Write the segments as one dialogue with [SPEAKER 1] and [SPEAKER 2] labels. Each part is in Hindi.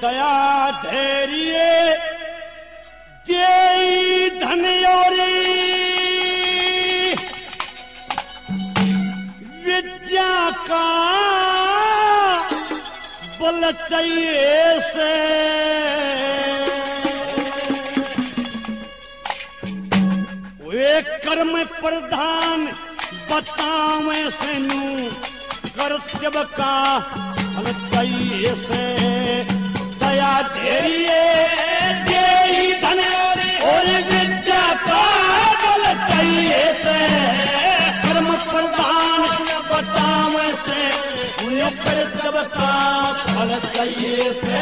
[SPEAKER 1] दया धैर्य देई धन्योरी विद्या का बल चाहिए से वे कर्म प्रधान बतावे सेनु कर्तव्य का फल चाहिए से दया धैर्य देई धन्योरी और विद्या का बल चाहिए से कर्म प्रधान बतावे से उन्हें कर्तव्य का फल चाहिए से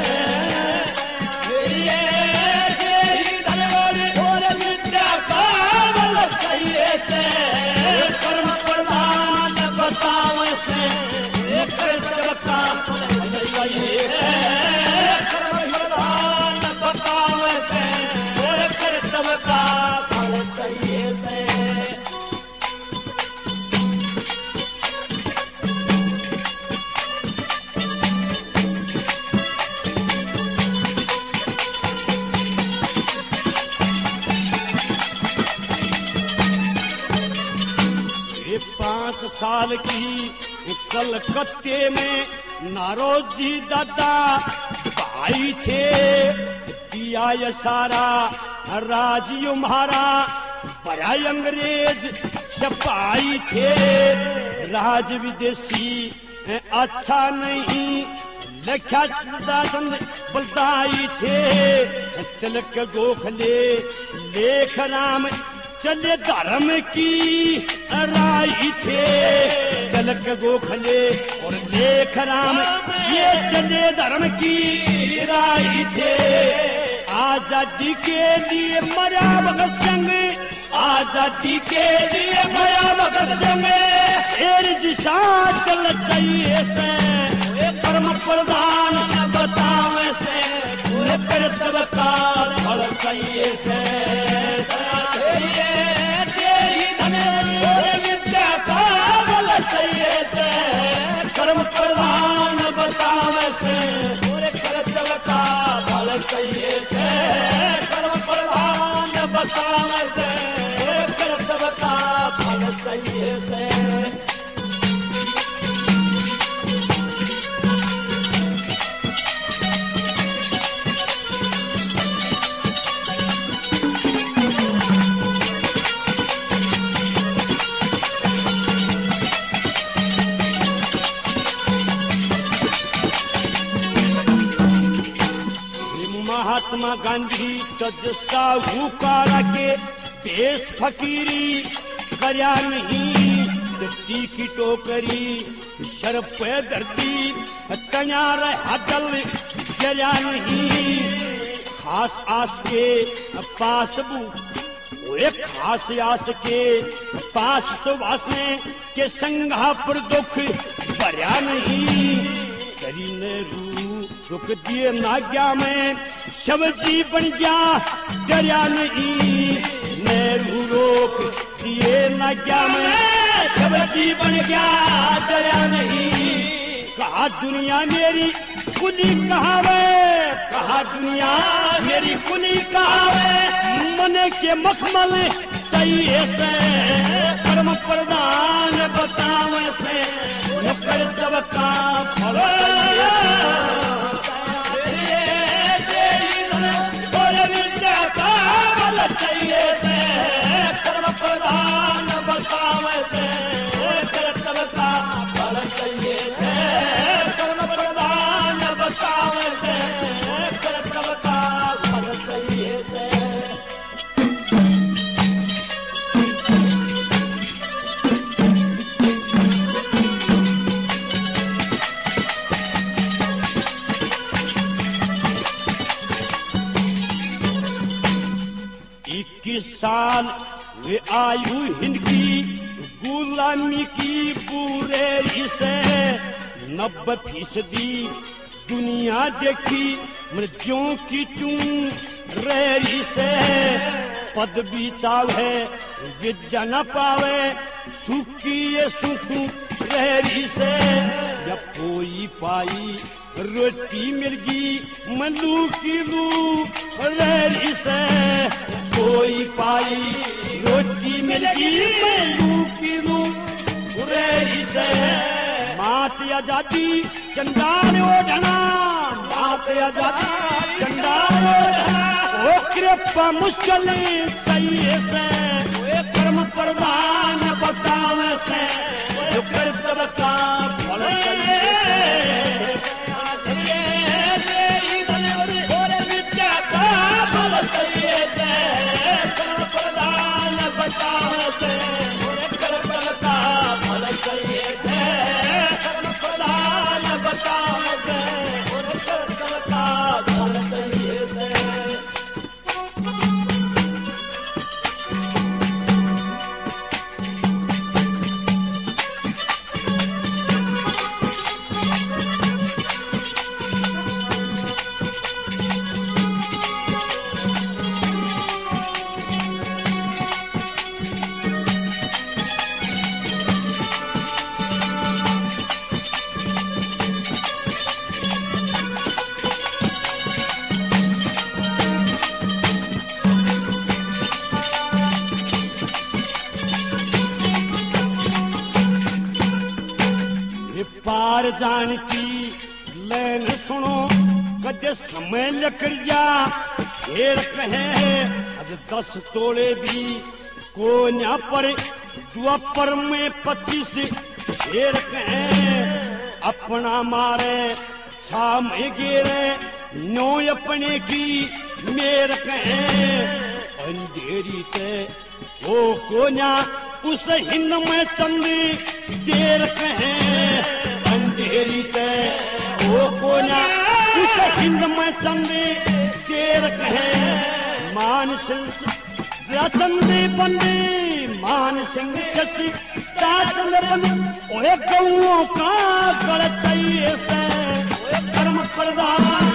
[SPEAKER 1] कर्म प्रधान बतावे से कर्तव्य का फल चाहिए कर्म प्रधान बतावे से कर्तव्य का फल चाहिए से ये 5 साल की कलकत्ते में नारोजी दादा भाई थे दिया ये सारा राज्य हमारा बड़ा अंग्रेज सिपाही थे राज विदेशी अच्छा नहीं लख्या दासन बलदाई थे तिलक गोखले लेख राम चले धर्म की राई थे तिलक गोखले और लेख राम ये चले धर्म की राई थे आजादी के लिए मरा भगत सिंह आजादी के लिए मरा भगत सिंह शेर जिसा चल चाहिए से कर्म प्रधान बतावे से कर्तव्य का फल चाहिए से विद्या का बल चाहिए से कर्म प्रधान बतावे से कर्तव्य का फल चाहिए से कर्म प्रधान बतावे से कर्तव्य का फल चाहिए से महात्मा गांधी तज साहूकारा के पेश फकीरी करया नहीं दत्ती की टोकरी शर पे धरती तैयार हजल जरिया नहीं खास आस के पास एक खास आस के पास सुवासने के संघापुर दुख भरिया नहीं शरीर ने रुक दिए नाग्या में शव जी बन गया डरिया नहीं नेहरू रोक दिए नाग्या में शव जी बन गया डरिया नहीं कहा दुनिया मेरी कुली कहावे कहा दुनिया मेरी कुली कहावे मन के मखमल चाहिए से कर्म प्रधान बतावे से कर्तव्य का फल चाहिए से कर्म प्रधान बतावे से कर्तव्य का फल चाहिए से कर्म प्रधान बतावे से कर्तव्य का फल चाहिए से साल वे आयु हिंद की गुलामी की पूरे इसे 90% दुनिया देखी मृत्यों की चूं रेरी से पदवी चावे विद्या न पावे सुखी ये सुसु रहरी से या कोई पाई रोटी मिलगी मलू की लू रहरी से कोई पाई रोटी मिलगी मलू की लू रहरी से मात आजादी चंडाल ओढ़ना मात आजादी चंडाल ओढ़ना ओ कृपा मुश्किल चाहिए से कर्म प्रधान बतावे से जो कर्तव्य का फल चाहिए विद्या का फल चाहिए से कर्म प्रधान बतावे से कर्तव्य का फल चाहिए से कर्म प्रधान बतावे से कर्तव्य का फल चाहिए से पार जान की लैन सुनो कदे समय लकड़ जा फेर कहे अब 10 तोड़े भी को न पर द्वापर में 25 शेर कहे अपना मारे छा में गिरे नो अपने की मेर कहे अंधेरी ते वो को न उस हिंद में चंदी देर कहे अंधेरी ते वो कोना उस हिंद में चंदी देर कहे मान सिंह चंदी बंदी मान सिंह शशि चंद बंदी ओए गौओं का गढ़ चाहिए से कर्म प्रधान